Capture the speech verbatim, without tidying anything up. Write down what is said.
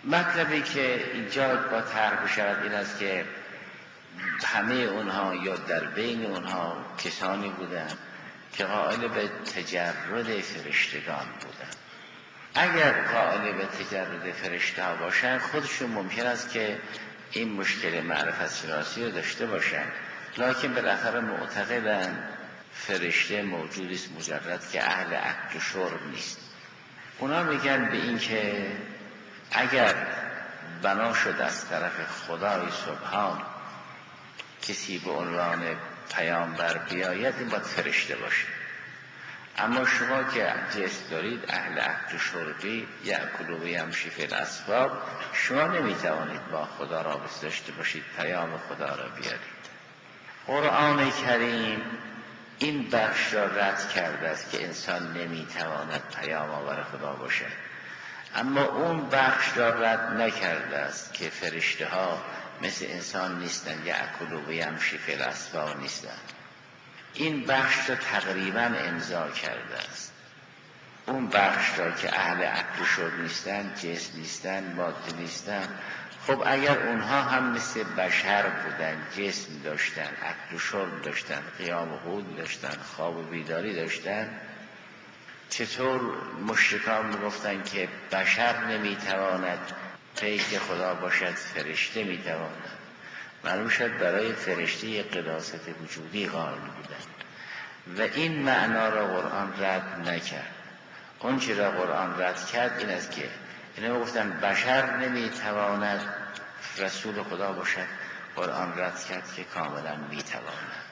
مطلبی که اینجا با طرح بشود این است که همه اونها یا در بین اونها کسانی بودند که قائل به تجرد فرشتگان بودند. اگر قائل به تجرد فرشته ها باشند خودشون ممکن است که این مشکل معرفت شناسی رو داشته باشند، لکن بالاخره معتقدند فرشته موجودی است مجرد که اهل اکل و شرب نیست. اونا میگن به این که اگر بنا شد از طرف خدای سبحان کسی به عنوان پیامبر بیاید این باید فرشته باشه، اما شما که جسم دارید اهل اکل و شربی یأکل و یمشی فی الاسواق، شما نمیتوانید با خدا رابطه داشته باشید، پیام خدا را بیارید. قرآن کریم این بخش را رد کرده است که انسان نمیتواند پیام آور خدا باشد، اما اون بخش را رد نکرده است که فرشته ها مثل انسان نیستند، یأکل و یمشی فی الاسواق نیستند. این بخش را تقریبا امضا کرده است. اون بخش را که اهل عقل و شرب نیستند، جسم نیستند، ماده نیستند، خب اگر اونها هم مثل بشر بودند، جسم داشتند، عقل و شرب داشتند، قیام و قعود داشتند، خواب و بیداری داشتند، چطور مشرکان میگفتند که بشر نمیتواند پیک خدا باشد، فرشته میتواند؟ معلوم شد برای فرشته یک قداست وجودی قائل بودند و این معنا را قرآن رد نکرد. اون چی را قرآن رد کرد این است که اینا گفتن بشر نمیتواند رسول خدا باشد، قرآن رد کرد که کاملا میتواند.